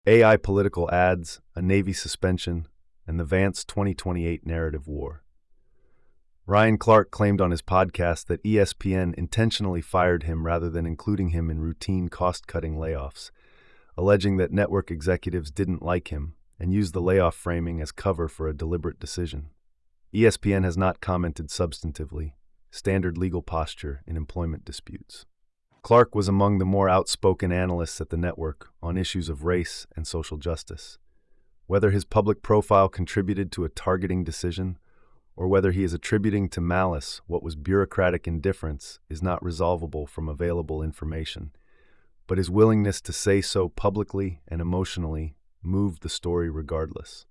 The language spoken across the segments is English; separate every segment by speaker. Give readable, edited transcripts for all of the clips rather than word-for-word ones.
Speaker 1: AI political ads, a Navy suspension, and the Vance 2028 narrative war. Ryan Clark claimed on his podcast that ESPN intentionally fired him rather than including him in routine cost-cutting layoffs, alleging that network executives didn't like him and used the layoff framing as cover for a deliberate decision. ESPN has not commented substantively, standard legal posture in employment disputes. Clark was among the more outspoken analysts at the network on issues of race and social justice. Whether his public profile contributed to a targeting decision or whether he is attributing to malice what was bureaucratic indifference is not resolvable from available information, but his willingness to say so publicly and emotionally moved the story regardless.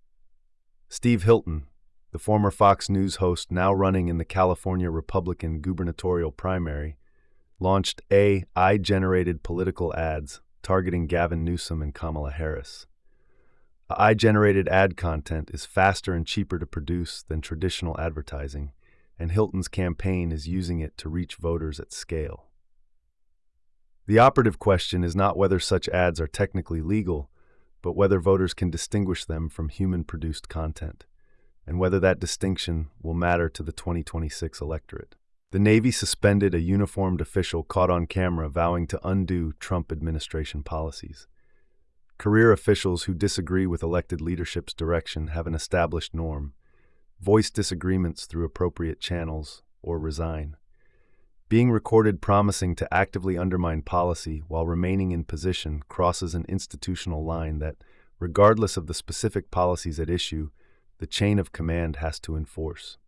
Speaker 1: Steve Hilton, the former Fox News host now running in the California Republican gubernatorial primary, launched AI-generated political ads targeting Gavin Newsom and Kamala Harris. AI-generated ad content is faster and cheaper to produce than traditional advertising, and Hilton's campaign is using it to reach voters at scale. The operative question is not whether such ads are technically legal, but whether voters can distinguish them from human-produced content, and whether that distinction will matter to the 2026 electorate. The Navy suspended a uniformed official caught on camera vowing to undo Trump administration policies. Career officials who disagree with elected leadership's direction have an established norm: voice disagreements through appropriate channels or resign. Being recorded promising to actively undermine policy while remaining in position crosses an institutional line that, regardless of the specific policies at issue, the chain of command has to enforce.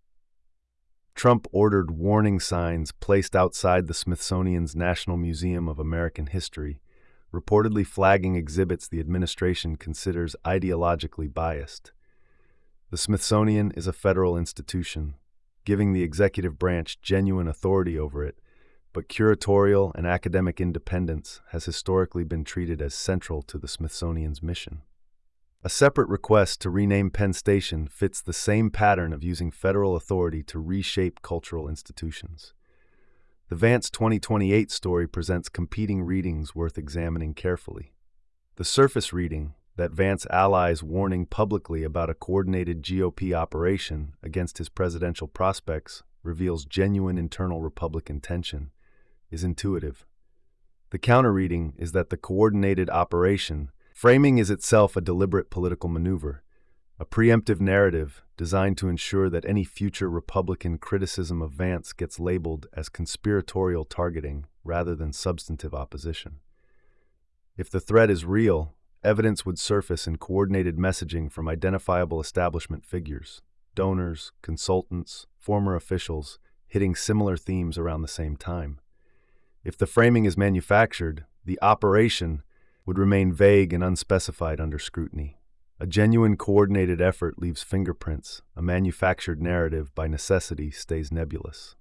Speaker 1: Trump ordered warning signs placed outside the Smithsonian's National Museum of American History, reportedly flagging exhibits the administration considers ideologically biased. The Smithsonian is a federal institution, giving the executive branch genuine authority over it, but curatorial and academic independence has historically been treated as central to the Smithsonian's mission. A separate request to rename Penn Station fits the same pattern of using federal authority to reshape cultural institutions. The Vance 2028 story presents competing readings worth examining carefully. The surface reading, that Vance allies warning publicly about a coordinated GOP operation against his presidential prospects, reveals genuine internal Republican tension, is intuitive. The counter-reading is that the coordinated operation framing is itself a deliberate political maneuver, a preemptive narrative designed to ensure that any future Republican criticism of Vance gets labeled as conspiratorial targeting rather than substantive opposition. If the threat is real, evidence would surface in coordinated messaging from identifiable establishment figures, donors, consultants, former officials, hitting similar themes around the same time. If the framing is manufactured, the operation would remain vague and unspecified under scrutiny. A genuine coordinated effort leaves fingerprints. A manufactured narrative, by necessity, stays nebulous.